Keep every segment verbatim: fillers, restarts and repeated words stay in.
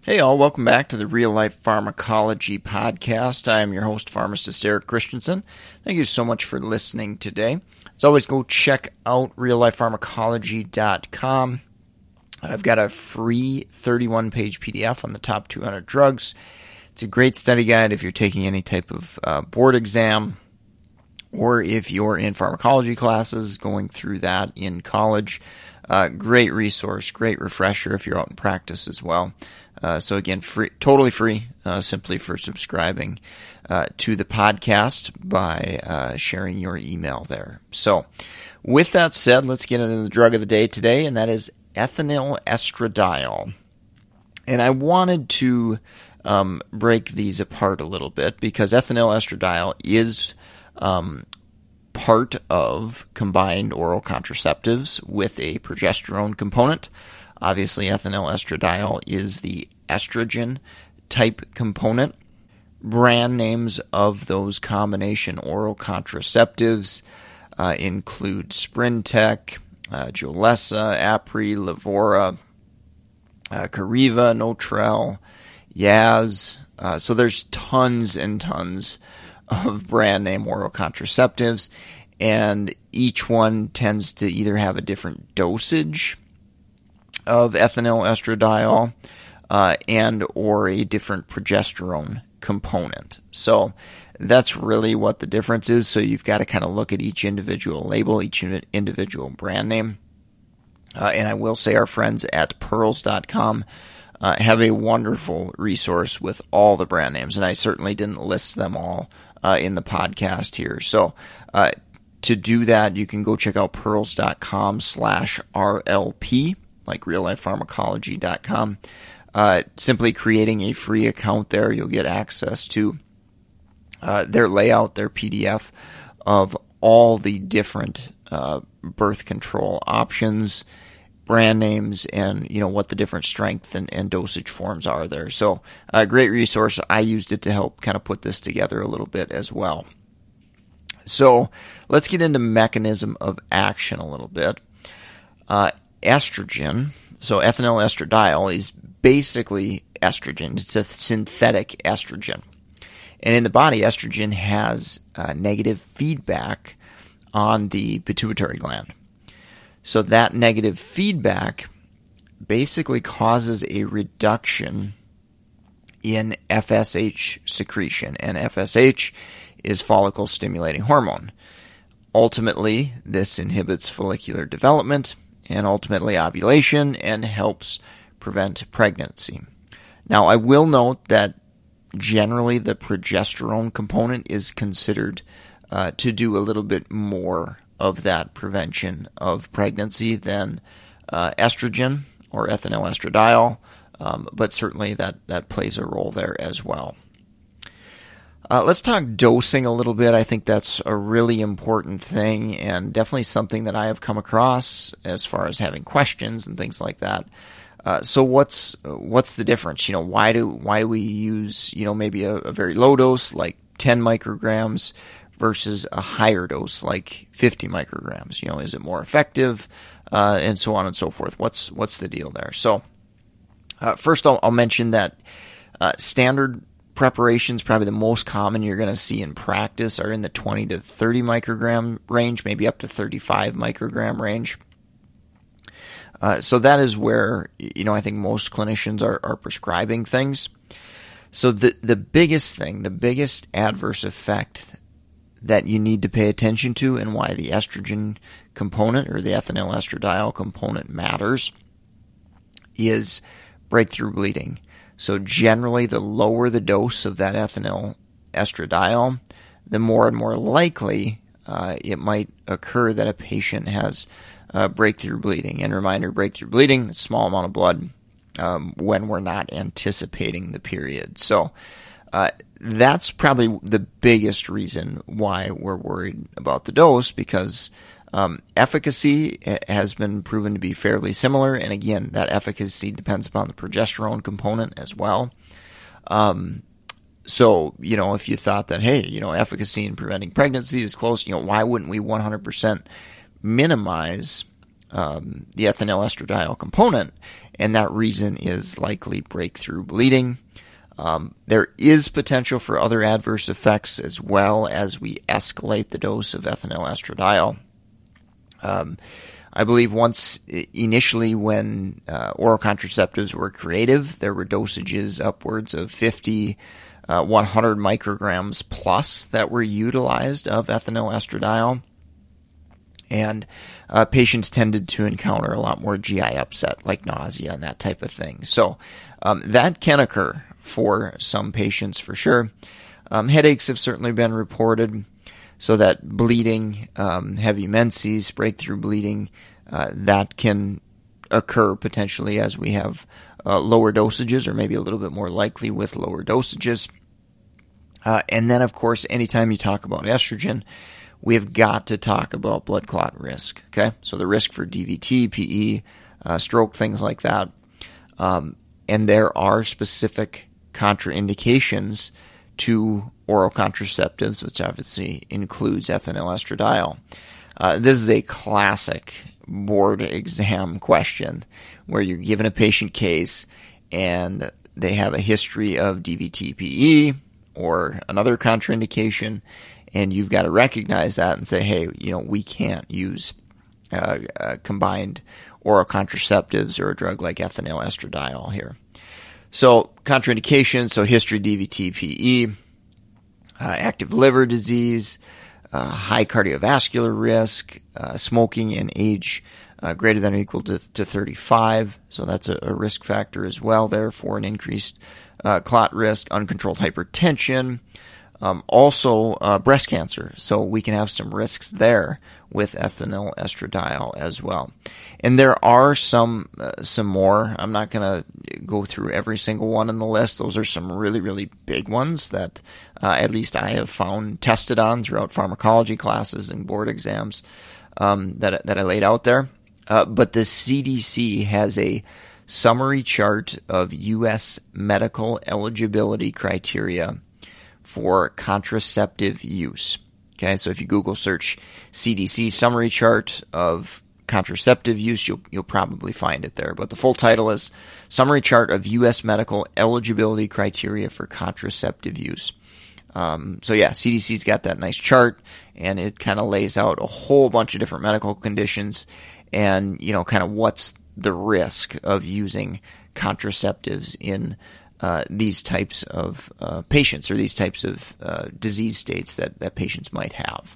Hey all, welcome back to the Real Life Pharmacology Podcast. I am your host, pharmacist Eric Christensen. Thank you so much for listening today. As always, go check out real life pharmacology dot com. I've got a free thirty-one page P D F on the top two hundred drugs. It's a great study guide if you're taking any type of uh, board exam, or if you're in pharmacology classes, going through that in college. Uh, great resource, great refresher if you're out in practice as well. Uh, so again, free, totally free, uh, simply for subscribing uh, to the podcast by uh, sharing your email there. So with that said, let's get into the drug of the day today, and that is ethinyl estradiol. And I wanted to um, break these apart a little bit because ethinyl estradiol is um, part of combined oral contraceptives with a progesterone component. Obviously, ethinyl estradiol is the estrogen type component. Brand names of those combination oral contraceptives uh, include Sprintec, uh, Jolessa, Apri, Livora, uh, Cariva, Notrel, Yaz. Uh, so there's tons and tons of brand name oral contraceptives, and each one tends to either have a different dosage of ethinyl estradiol uh, and or a different progesterone component. So that's really what the difference is. So you've got to kind of look at each individual label, each individual brand name. Uh, and I will say our friends at pearls dot com uh, have a wonderful resource with all the brand names, and I certainly didn't list them all uh, in the podcast here. So uh, to do that, you can go check out pearls dot com slash R L P. like real life pharmacology dot com. Uh, simply creating a free account there, you'll get access to uh, their layout, their P D F of all the different uh, birth control options, brand names, and you know what the different strength and, and dosage forms are there. So a uh, great resource. I used it to help kind of put this together a little bit as well. So let's get into mechanism of action a little bit. Uh, estrogen, so ethinyl estradiol is basically estrogen. It's a synthetic estrogen. And in the body, estrogen has uh, negative feedback on the pituitary gland. So that negative feedback basically causes a reduction in F S H secretion. And F S H is follicle stimulating hormone. Ultimately, this inhibits follicular development and ultimately ovulation, and helps prevent pregnancy. Now, I will note that generally the progesterone component is considered uh, to do a little bit more of that prevention of pregnancy than uh, estrogen or ethinyl estradiol, um, but certainly that, that plays a role there as well. Uh, let's talk dosing a little bit. I think that's a really important thing, and definitely something that I have come across as far as having questions and things like that. Uh, so what's what's the difference? You know, why do why do we use you know maybe a, a very low dose like ten micrograms versus a higher dose like fifty micrograms? You know, is it more effective, uh, and so on and so forth? What's what's the deal there? So uh, first, I'll, I'll mention that uh, standard preparations, probably the most common you're going to see in practice, are in the twenty to thirty microgram range, maybe up to thirty-five microgram range. Uh, so that is where, you know, I think most clinicians are, are prescribing things. So the, the biggest thing, the biggest adverse effect that you need to pay attention to, and why the estrogen component or the ethinyl estradiol component matters, is breakthrough bleeding. So generally, the lower the dose of that ethinyl estradiol, the more and more likely uh, it might occur that a patient has uh, breakthrough bleeding. And reminder, breakthrough bleeding, a small amount of blood um, when we're not anticipating the period. So uh, that's probably the biggest reason why we're worried about the dose, because Um, efficacy has been proven to be fairly similar, and again, that efficacy depends upon the progesterone component as well. Um, so, you know, if you thought that, hey, you know, efficacy in preventing pregnancy is close, you know, why wouldn't we one hundred percent minimize um, the ethinyl estradiol component and that reason is likely breakthrough bleeding. Um, there is potential for other adverse effects as well as we escalate the dose of ethinyl estradiol. Um, I believe once initially when uh, oral contraceptives were creative, there were dosages upwards of fifty, uh, one hundred micrograms plus that were utilized of ethinyl estradiol. And uh, patients tended to encounter a lot more G I upset, like nausea and that type of thing. So um, that can occur for some patients for sure. Um, headaches have certainly been reported. So that bleeding, um, heavy menses, breakthrough bleeding, uh, that can occur potentially as we have uh, lower dosages, or maybe a little bit more likely with lower dosages. Uh, and then, of course, anytime you talk about estrogen, we've got to talk about blood clot risk. Okay, so the risk for D V T, P E, uh, stroke, things like that. Um, and there are specific contraindications to oral contraceptives, which obviously includes ethinyl estradiol. Uh, this is a classic board exam question where you're given a patient case and they have a history of D V T, P E, or another contraindication, and you've got to recognize that and say, hey, you know, we can't use uh, uh, combined oral contraceptives or a drug like ethinyl estradiol here. So contraindications, so history D V T, P E, uh, active liver disease, uh, high cardiovascular risk, uh, smoking and age uh, greater than or equal to, to thirty-five. So that's a, a risk factor as well there for an increased uh, clot risk, uncontrolled hypertension, um, also uh, breast cancer. So we can have some risks there with ethinyl estradiol as well. And there are some uh, some more. I'm not going to go through every single one on the list. Those are some really, really big ones that uh, at least I have found tested on throughout pharmacology classes and board exams um, that, that I laid out there. Uh, but the C D C has a summary chart of U S medical eligibility criteria for contraceptive use. Okay, so if you Google search C D C summary chart of contraceptive use, you'll you'll probably find it there. But the full title is Summary Chart of U S Medical Eligibility Criteria for Contraceptive Use. Um, so yeah, C D C's got that nice chart, and it kind of lays out a whole bunch of different medical conditions, and you know, kind of what's the risk of using contraceptives in Uh, these types of uh, patients or these types of uh, disease states that, that patients might have.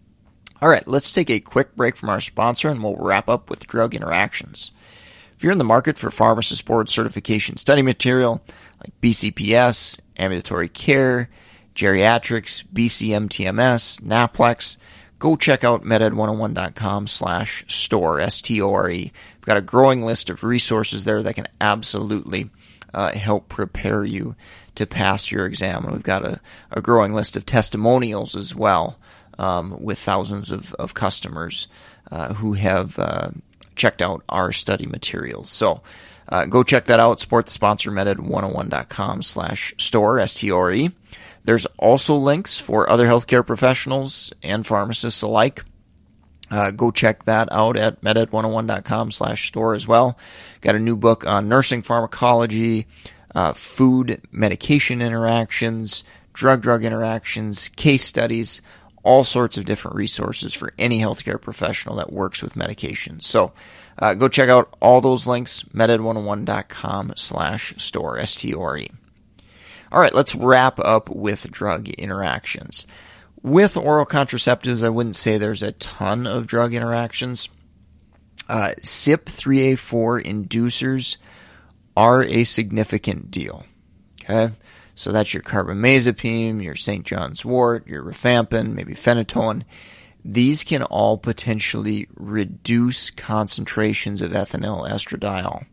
All right, let's take a quick break from our sponsor and we'll wrap up with drug interactions. If you're in the market for pharmacist board certification study material like B C P S, ambulatory care, geriatrics, B C M T M S, NAPLEX, go check out meded one oh one dot com slash store, S T O R E. We've got a growing list of resources there that can absolutely Uh, help prepare you to pass your exam. And we've got a, a growing list of testimonials as well, um, with thousands of, of customers uh, who have uh, checked out our study materials. So uh, go check that out. Support the sponsor, meded one oh one dot com slash store, S T O R E. There's also links for other healthcare professionals and pharmacists alike. Uh, go check that out at meded one oh one dot com slash store as well. Got a new book on nursing pharmacology, uh, food medication interactions, drug-drug interactions, case studies, all sorts of different resources for any healthcare professional that works with medications. So uh, go check out all those links, meded one oh one dot com slash store, S T O R E. All right, let's wrap up with drug interactions. With oral contraceptives, I wouldn't say there's a ton of drug interactions. Uh, C Y P three A four inducers are a significant deal. Okay, so that's your carbamazepine, your Saint John's wort, your rifampin, maybe phenytoin. These can all potentially reduce concentrations of ethinyl estradiol.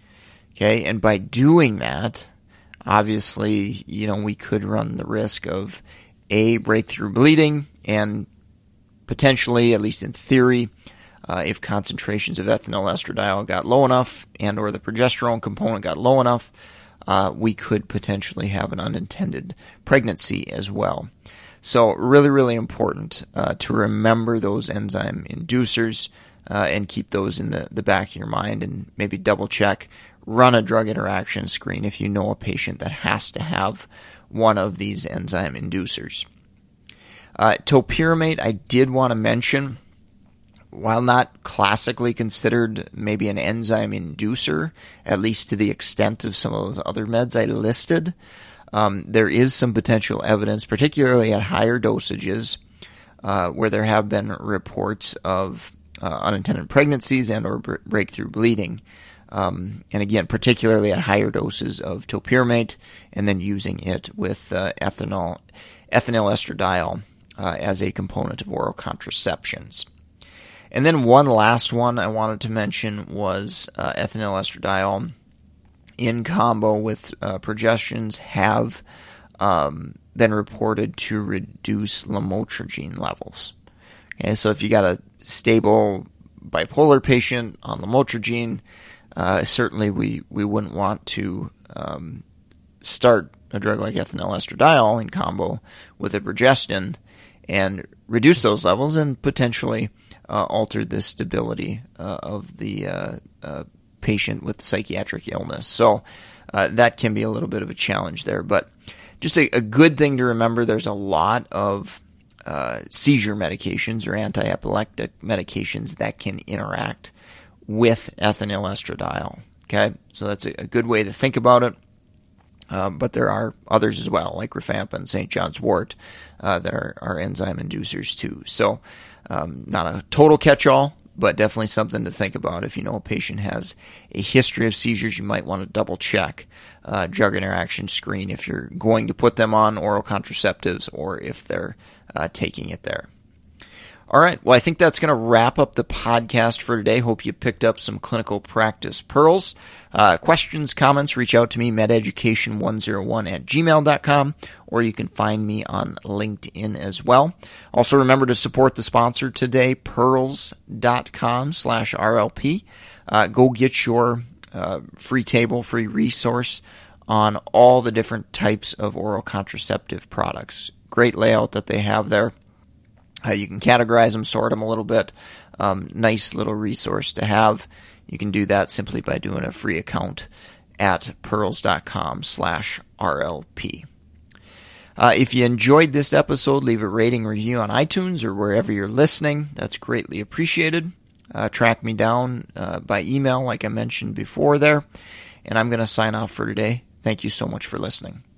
Okay, and by doing that, obviously, you know, we could run the risk of A, breakthrough bleeding, and potentially, at least in theory, uh, if concentrations of ethinyl estradiol got low enough and or the progesterone component got low enough, uh, we could potentially have an unintended pregnancy as well. So really, really important uh, to remember those enzyme inducers uh, and keep those in the, the back of your mind, and maybe double check run a drug interaction screen if you know a patient that has to have one of these enzyme inducers. Uh, topiramate, I did want to mention, while not classically considered maybe an enzyme inducer, at least to the extent of some of those other meds I listed, um, there is some potential evidence, particularly at higher dosages, uh, where there have been reports of uh, unintended pregnancies and or b- breakthrough bleeding. Um, and again, particularly at higher doses of topiramate, and then using it with uh, ethanol, ethinyl estradiol uh, as a component of oral contraceptions. And then one last one I wanted to mention was uh, ethinyl estradiol in combo with uh, progestins have um, been reported to reduce lamotrigine levels. Okay, so if you got a stable bipolar patient on lamotrigine, Uh, certainly we, we wouldn't want to um, start a drug like ethinyl estradiol in combo with a progestin and reduce those levels and potentially uh, alter the stability uh, of the uh, uh, patient with psychiatric illness. So uh, that can be a little bit of a challenge there. But just a, a good thing to remember, there's a lot of uh, seizure medications or anti-epileptic medications that can interact with ethinyl estradiol. Okay, so that's a, a good way to think about it. Um, but there are others as well, like rifampin, Saint John's wort, uh, that are, are enzyme inducers too. So um, not a total catch-all, but definitely something to think about. If you know a patient has a history of seizures, you might want to double-check uh, drug interaction screen if you're going to put them on oral contraceptives or if they're uh, taking it there. All right, well, I think that's going to wrap up the podcast for today. Hope you picked up some clinical practice pearls. Uh, questions, comments, reach out to me, mededucation one oh one at gmail dot com, or you can find me on LinkedIn as well. Also, remember to support the sponsor today, pearls.com slash RLP. Uh, go get your uh, free table, free resource on all the different types of oral contraceptive products. Great layout that they have there. Uh, you can categorize them, sort them a little bit. Um, nice little resource to have. You can do that simply by doing a free account at pearls.com slash RLP. Uh, if you enjoyed this episode, leave a rating review on iTunes or wherever you're listening. That's greatly appreciated. Uh, track me down uh, by email like I mentioned before there. And I'm going to sign off for today. Thank you so much for listening.